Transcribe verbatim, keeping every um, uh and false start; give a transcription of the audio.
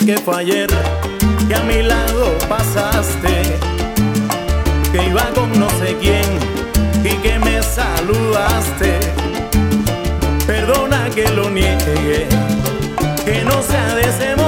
que fue ayer que a mi lado pasaste, que iba con no sé quién y que me saludaste. Perdona que lo niegue, que no sea de ese modo.